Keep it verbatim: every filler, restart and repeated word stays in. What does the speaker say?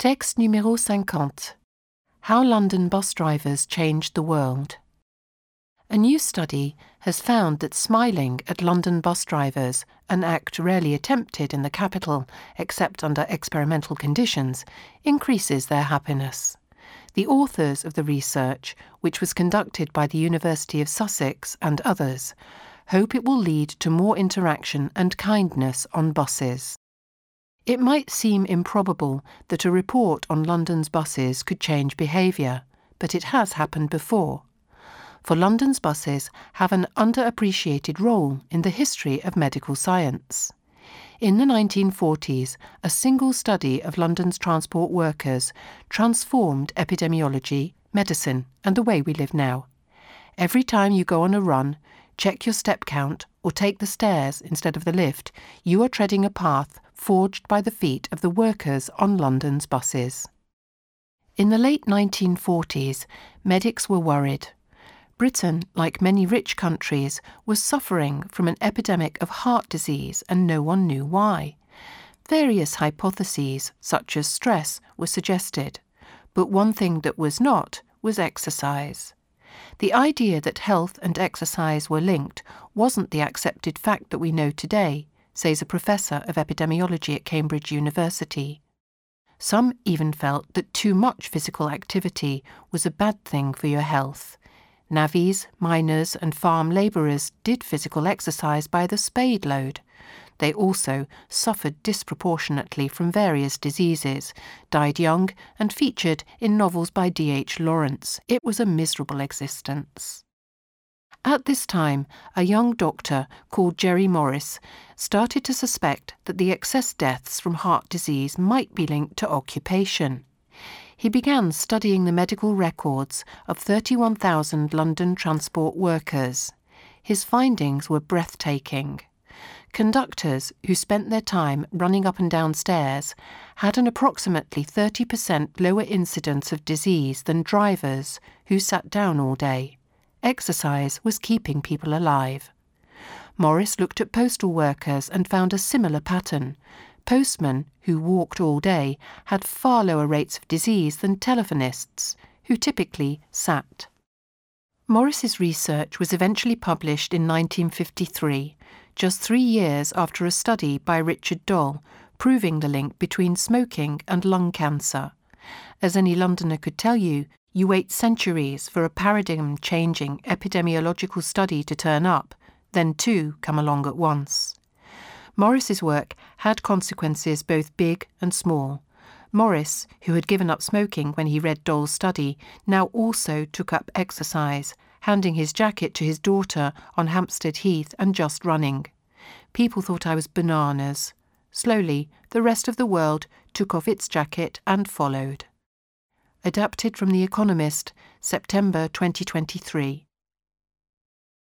Texte numéro cinquante. How London bus drivers changed the world. A new study has found that smiling at London bus drivers, an act rarely attempted in the capital except under experimental conditions, increases their happiness. The authors of the research, which was conducted by the University of Sussex and others, hope it will lead to more interaction and kindness on buses. It might seem improbable that a report on London's buses could change behaviour, but it has happened before. For London's buses have an underappreciated role in the history of medical science. In the nineteen forties, a single study of London's transport workers transformed epidemiology, medicine, and the way we live now. Every time you go on a run, check your step count, or take the stairs instead of the lift, you are treading a path forged by the feet of the workers on London's buses. In the late nineteen forties, medics were worried. Britain, like many rich countries, was suffering from an epidemic of heart disease and no one knew why. Various hypotheses, such as stress, were suggested, but one thing that was not was exercise. The idea that health and exercise were linked wasn't the accepted fact that we know today, says a professor of epidemiology at Cambridge University. Some even felt that too much physical activity was a bad thing for your health. Navvies, miners and farm labourers did physical exercise by the spade load. They also suffered disproportionately from various diseases, died young and featured in novels by D H Lawrence. It was a miserable existence. At this time, a young doctor called Jerry Morris started to suspect that the excess deaths from heart disease might be linked to occupation. He began studying the medical records of thirty-one thousand London transport workers. His findings were breathtaking. Conductors who spent their time running up and down stairs had an approximately thirty percent lower incidence of disease than drivers who sat down all day. Exercise was keeping people alive. Morris looked at postal workers and found a similar pattern. Postmen who walked all day had far lower rates of disease than telephonists, who typically sat. Morris's research was eventually published in nineteen fifty-three, just three years after a study by Richard Doll proving the link between smoking and lung cancer. As any Londoner could tell you, you wait centuries for a paradigm-changing epidemiological study to turn up, then two come along at once. Morris's work had consequences both big and small. Morris, who had given up smoking when he read Doll's study, now also took up exercise, handing his jacket to his daughter on Hampstead Heath and just running. People thought I was bananas. Slowly, the rest of the world took off its jacket and followed. Adapted from The Economist, September twenty twenty-three.